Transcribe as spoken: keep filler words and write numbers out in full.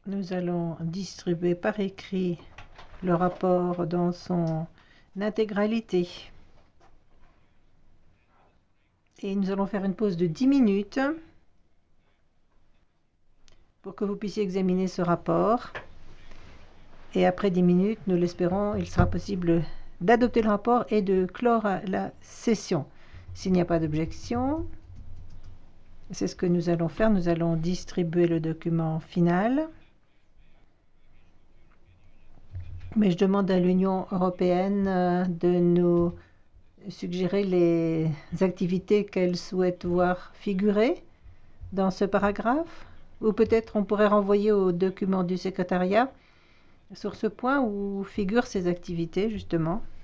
Nous allons distribuer par écrit le rapport dans son intégralité. Et nous allons faire une pause de dix minutes pour que vous puissiez examiner ce rapport. Et après dix minutes, nous l'espérons, il sera possible d'adopter le rapport et de clore la session. S'il n'y a pas d'objection, c'est ce que nous allons faire. Nous allons distribuer le document final. Mais je demande à l'Union européenne de nous suggérer les activités qu'elle souhaite voir figurer dans ce paragraphe. Ou peut-être on pourrait renvoyer au document du secrétariat sur ce point où figurent ces activités, justement.